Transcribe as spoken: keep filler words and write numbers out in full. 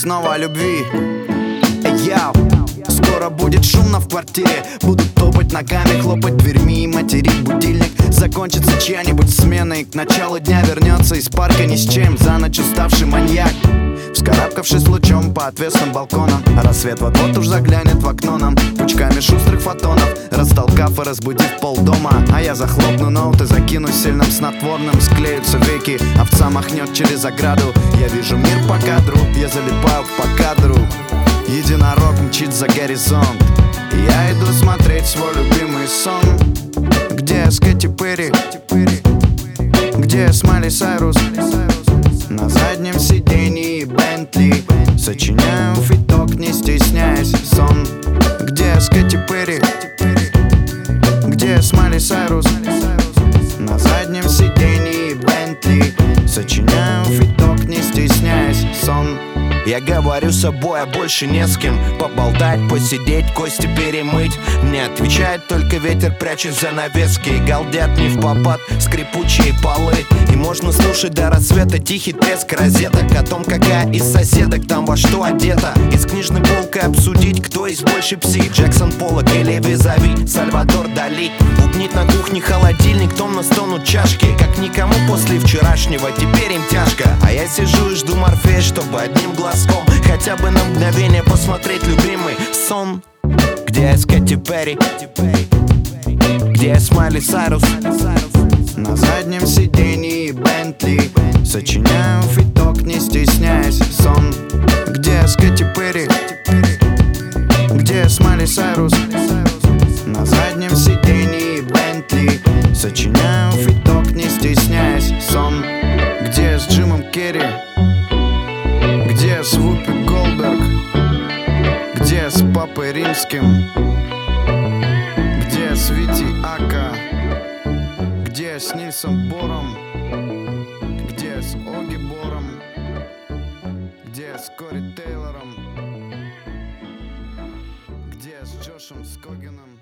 снова о любви. Яу. Скоро будет шумно в квартире. Будут топать ногами, хлопать дверьми и материть будильник. Закончится чья-нибудь смена, и к началу дня вернется из парка ни с чем за ночь уставший маньяк, вскарабкавшись лучом по отвесным балконам. Рассвет вот-вот уж заглянет в окно нам пучками шустрых фотонов, растолкав и разбудив полдома. А я захлопну ноут и закинусь сильным снотворным. Склеются веки, овца махнет через ограду. Я вижу мир по кадру, я залипаю по кадру. Единорог мчит за горизонт, и я иду смотреть свой любимый сон. Где Кэти Перри? Где Майли Сайрус? На заднем сиденье Бентли сочиняю фиток, не стесняясь, сон. Где Кэти Перри? Где Майли Сайрус? На заднем сиденье Бентли сочиняю фиток, не стесняясь, сон. Я говорю с собой, а больше не с кем поболтать, посидеть, кости перемыть. Мне отвечает только ветер, прячет занавески. И галдят не впопад скрипучие полы. И можно слушать до рассвета тихий треск розеток о том, какая из соседок там во что одета. И с книжной полкой обсудить, кто из больше псих, Джексон Поллок или Визави, Сальвадор Дали. Бубнит на кухне холодильник, томно стонут чашки. Как никому после вчерашнего, теперь им тяжко. А я сижу и жду Морфея, чтобы одним глазом хотя бы на мгновение посмотреть любимый сон. Где Кэти Перри? Где Майли Сайрус? На заднем сиденье Бентли сочиняю фиток, не стесняясь, сон. Где Кэти Перри? Где Майли Сайрус? На заднем сиденье Бентли сочиняю фиток, не стесняясь, сон. Где с Джимом Керри? Где с Вупи Голдберг? Где с Папой Римским? Где с Вити Ака? Где с Нильсом Бором? Где с Оги Бором? Где с Кори Тейлором? Где с Джошем Скогином?